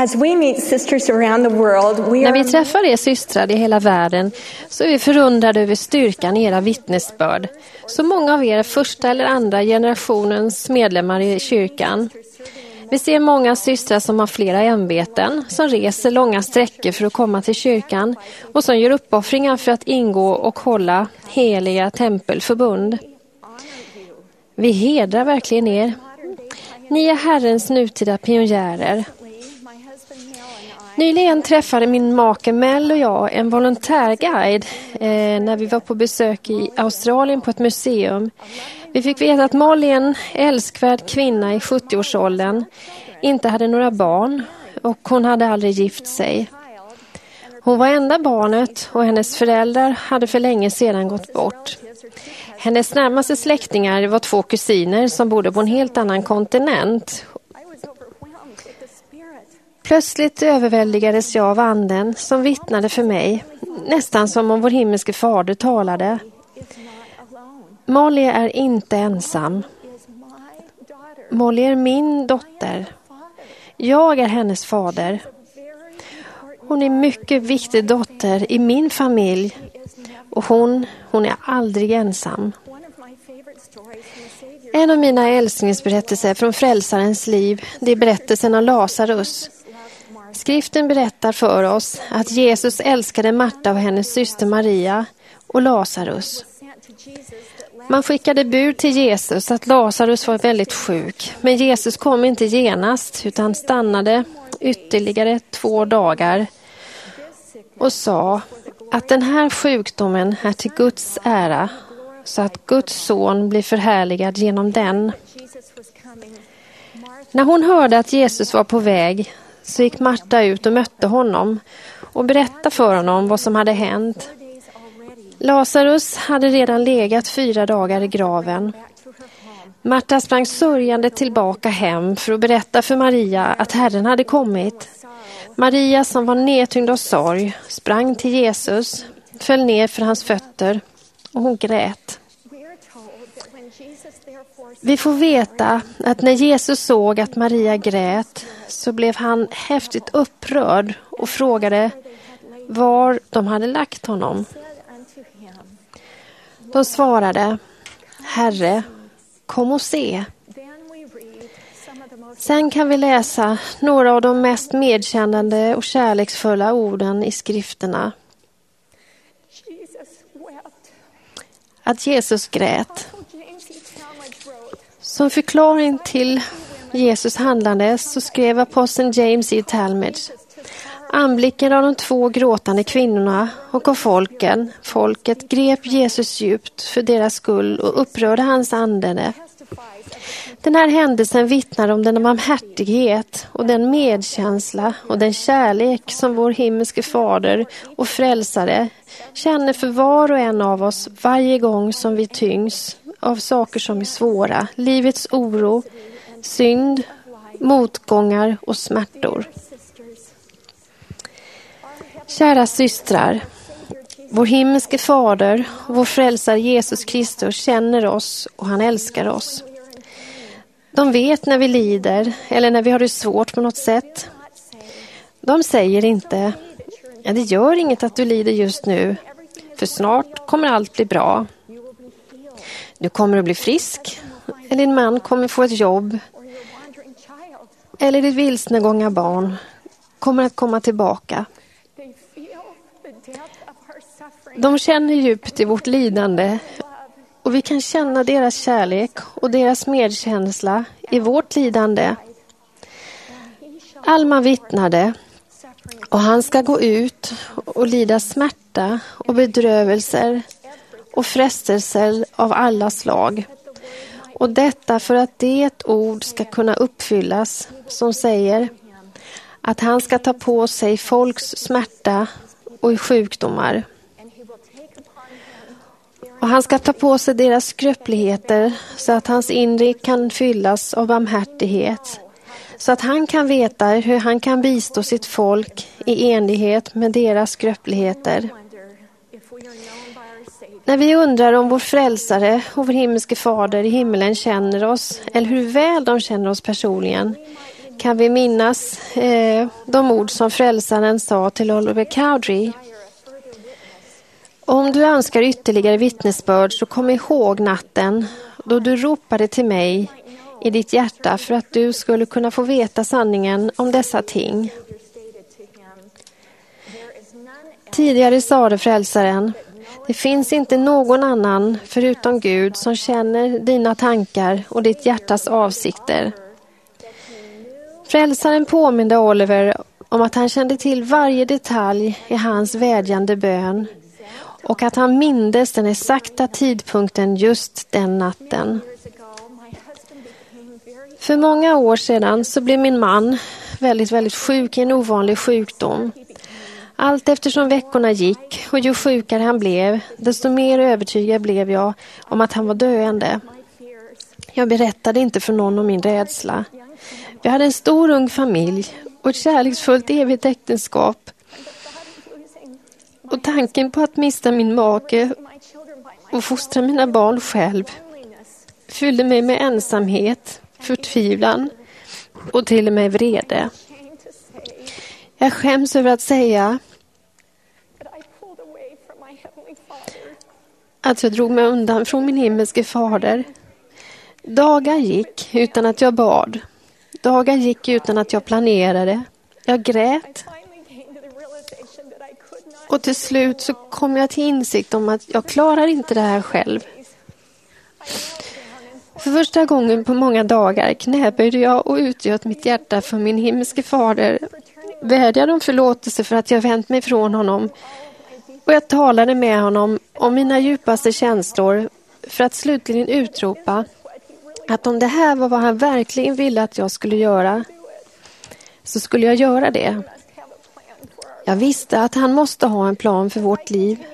As we meet sisters around the world, När vi träffar er systrar i hela världen så är vi förundrade över styrkan i era vittnesbörd. Så många av er är första eller andra generationens medlemmar i kyrkan. Vi ser många systrar som har flera ämbeten, som reser långa sträckor för att komma till kyrkan och som gör uppoffringar för att ingå och hålla heliga tempelförbund. Vi hedrar verkligen er. Ni är Herrens nutida pionjärer. Nyligen träffade min make Mel och jag en volontärguide när vi var på besök i Australien på ett museum. Vi fick veta att Molly, en älskvärd kvinna i 70-årsåldern, inte hade några barn och hon hade aldrig gift sig. Hon var enda barnet och hennes föräldrar hade för länge sedan gått bort. Hennes närmaste släktingar var 2 kusiner som bodde på en helt annan kontinent. Plötsligt överväldigades jag av anden som vittnade för mig, nästan som om vår himmelske fader talade. Molly är inte ensam. Molly är min dotter. Jag är hennes fader. Hon är en mycket viktig dotter i min familj och hon är aldrig ensam. En av mina älsklingsberättelser från frälsarens liv, det är berättelsen om Lazarus. Skriften berättar för oss att Jesus älskade Marta och hennes syster Maria och Lazarus. Man skickade bud till Jesus att Lazarus var väldigt sjuk, men Jesus kom inte genast utan stannade ytterligare 2 dagar och sa att den här sjukdomen är till Guds ära, så att Guds son blir förhärligad genom den. När hon hörde att Jesus var på väg så gick Marta ut och mötte honom och berättade för honom vad som hade hänt. Lazarus hade redan legat 4 dagar i graven. Marta sprang sörjande tillbaka hem för att berätta för Maria att Herren hade kommit. Maria, som var nedtyngd av sorg, sprang till Jesus, föll ner för hans fötter och hon grät. Vi får veta att när Jesus såg att Maria grät så blev han häftigt upprörd och frågade var de hade lagt honom. De svarade: Herre, kom och se. Sen kan vi läsa några av de mest medkännande och kärleksfulla orden i skrifterna. Att Jesus grät. Som förklaring till Jesus handlande så skrev aposteln James E. Talmage: anblicken av de 2 gråtande kvinnorna och av folket grep Jesus djupt för deras skull och upprörde hans ande. Den här händelsen vittnar om den barmhärtighet och den medkänsla och den kärlek som vår himmelske fader och frälsare känner för var och en av oss varje gång som vi tyngs av saker som är svåra, livets oro, synd, motgångar och smärtor. Kära systrar, vår himmelske fader och vår frälsare Jesus Kristus känner oss och han älskar oss. De vet när vi lider eller när vi har det svårt på något sätt. De säger inte: ja, det gör inget att du lider just nu, för snart kommer allt bli bra. Du kommer att bli frisk, eller din man kommer få ett jobb, eller ditt vilsnegångna barn kommer att komma tillbaka. De känner djupt i vårt lidande och vi kan känna deras kärlek och deras medkänsla i vårt lidande. Alma vittnade, och han ska gå ut och lida smärta och bedrövelser och frestelser av alla slag. Och detta för att det ett ord ska kunna uppfyllas som säger att han ska ta på sig folks smärta och sjukdomar. Och han ska ta på sig deras skröpligheter så att hans inre kan fyllas av barmhärtighet. Så att han kan veta hur han kan bistå sitt folk i enlighet med deras skröpligheter. När vi undrar om vår frälsare och vår himmelske fader i himmelen känner oss, eller hur väl de känner oss personligen, kan vi minnas de ord som frälsaren sa till Oliver Cowdery. Om du önskar ytterligare vittnesbörd så kom ihåg natten då du ropade till mig i ditt hjärta för att du skulle kunna få veta sanningen om dessa ting. Tidigare sade frälsaren, det finns inte någon annan förutom Gud som känner dina tankar och ditt hjärtas avsikter. Frälsaren påminde Oliver om att han kände till varje detalj i hans vädjande bön och att han mindes den exakta tidpunkten just den natten. För många år sedan så blev min man väldigt sjuk i en ovanlig sjukdom. Allt eftersom veckorna gick och ju sjukare han blev, desto mer övertygad blev jag om att han var döende. Jag berättade inte för någon om min rädsla. Vi hade en stor ung familj och ett kärleksfullt evigt äktenskap. Och tanken på att mista min make och fostra mina barn själv fyllde mig med ensamhet, förtvivlan och till och med vrede. Jag skäms över att säga att jag drog mig undan från min himmelske fader. Dagar gick utan att jag bad. Dagar gick utan att jag planerade. Jag grät. Och till slut så kom jag till insikt om att jag klarar inte det här själv. För första gången på många dagar knäböjde jag och utgöt mitt hjärta för min himmelske fader. Vädjade om förlåtelse för att jag vänt mig från honom. Och jag talade med honom om mina djupaste känslor för att slutligen utropa att om det här var vad han verkligen ville att jag skulle göra så skulle jag göra det. Jag visste att han måste ha en plan för vårt liv.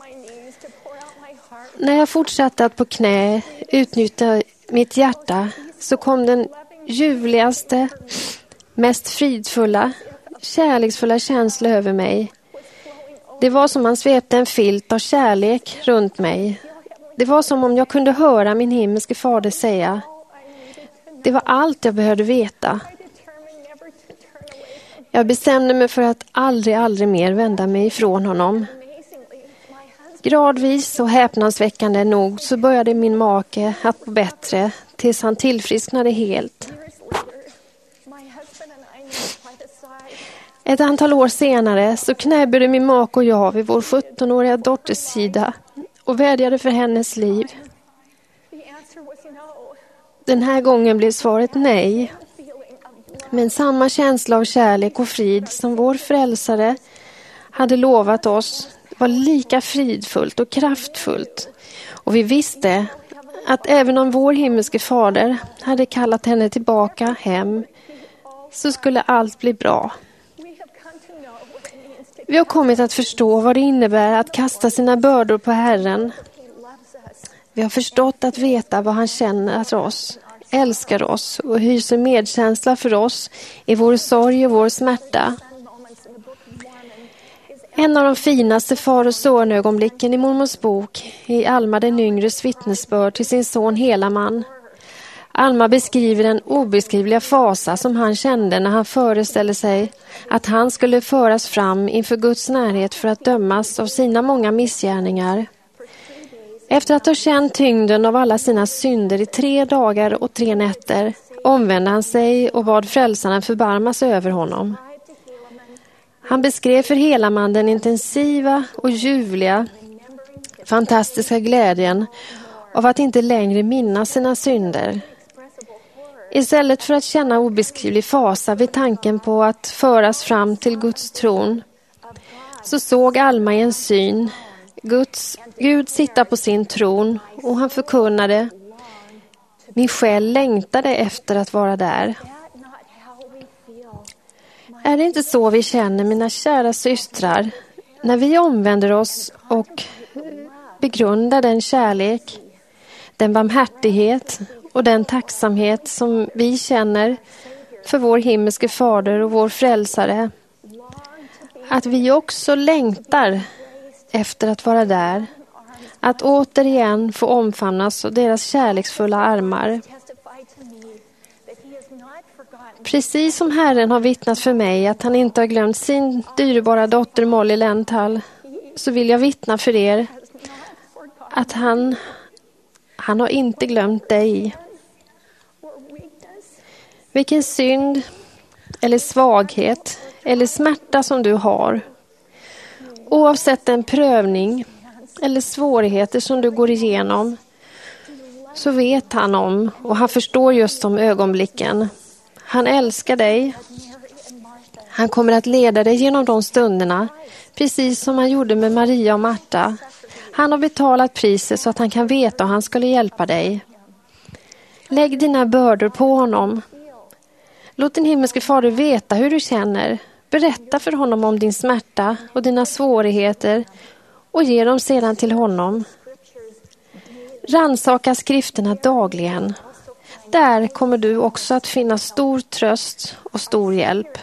När jag fortsatte att på knä utnyttja mitt hjärta så kom den ljuvligaste, mest fridfulla, kärleksfulla känsla över mig. Det var som han svepte en filt av kärlek runt mig. Det var som om jag kunde höra min himmelske fader säga: det var allt jag behövde veta. Jag bestämde mig för att aldrig mer vända mig ifrån honom. Gradvis och häpnadsväckande nog så började min make att må bättre tills han tillfrisknade helt. Ett antal år senare så knäböjde min make och jag vid vår 17-åriga dotters sida och vädjade för hennes liv. Den här gången blev svaret nej. Men samma känsla av kärlek och frid som vår frälsare hade lovat oss var lika fridfullt och kraftfullt. Och vi visste att även om vår himmelske fader hade kallat henne tillbaka hem så skulle allt bli bra. Vi har kommit att förstå vad det innebär att kasta sina bördor på Herren. Vi har förstått att veta vad han känner för oss, älskar oss och hyser medkänsla för oss i vår sorg och vår smärta. En av de finaste far- och sonögonblicken i mormors bok är Alma den yngres vittnesbörd till sin son Helaman. Alma beskriver den obeskrivliga fasa som han kände när han föreställde sig att han skulle föras fram inför Guds närhet för att dömas av sina många missgärningar. Efter att ha känt tyngden av alla sina synder i 3 dagar och 3 nätter omvände han sig och bad frälsaren förbarma sig över honom. Han beskrev för Helaman den intensiva och ljuvliga, fantastiska glädjen av att inte längre minnas sina synder. Istället för att känna obeskrivlig fasa vid tanken på att föras fram till Guds tron så såg Alma i en syn Gud sitta på sin tron och han förkunnade: min själ längtade efter att vara där. Är det inte så vi känner, mina kära systrar, när vi omvänder oss och begrundar den kärlek, den barmhärtighet och den tacksamhet som vi känner för vår himmelske fader och vår frälsare, att vi också längtar efter att vara där, att återigen få omfamnas av deras kärleksfulla armar. Precis som Herren har vittnat för mig att han inte har glömt sin dyrbara dotter Molly Lenthal, så vill jag vittna för er att han har inte glömt dig. Vilken synd eller svaghet eller smärta som du har, oavsett den prövning eller svårigheter som du går igenom, så vet han om och han förstår just de ögonblicken. Han älskar dig. Han kommer att leda dig genom de stunderna, precis som han gjorde med Maria och Marta. Han har betalat priset så att han kan veta och han skulle hjälpa dig. Lägg dina bördor på honom. Låt din himmelske fader veta hur du känner. Berätta för honom om din smärta och dina svårigheter och ge dem sedan till honom. Rannsaka skrifterna dagligen. Där kommer du också att finna stor tröst och stor hjälp.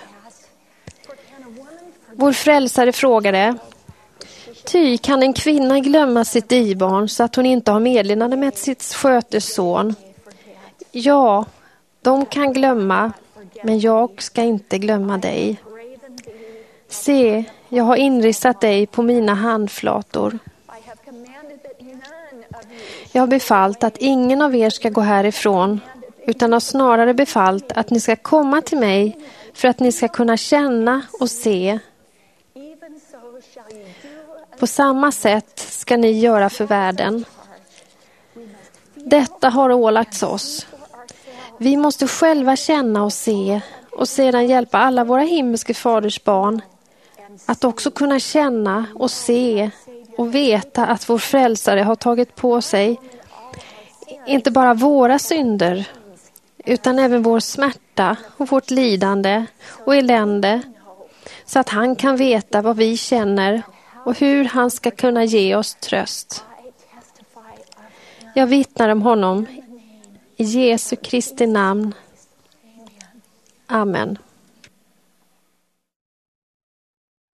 Vår frälsare frågade: ty kan en kvinna glömma sitt dibarn så att hon inte har medlidande med sitt sköters son? Ja, de kan glömma, men jag ska inte glömma dig. Se, jag har inristat dig på mina handflator. Jag har befallt att ingen av er ska gå härifrån, utan har snarare befallt att ni ska komma till mig för att ni ska kunna känna och se. På samma sätt ska ni göra för världen. Detta har ålagts oss. Vi måste själva känna och se och sedan hjälpa alla våra himmelske faders barn att också kunna känna och se och veta att vår frälsare har tagit på sig inte bara våra synder utan även vår smärta och vårt lidande och elände, så att han kan veta vad vi känner och hur han ska kunna ge oss tröst. Jag vittnar om honom i Jesu Kristi namn. Amen.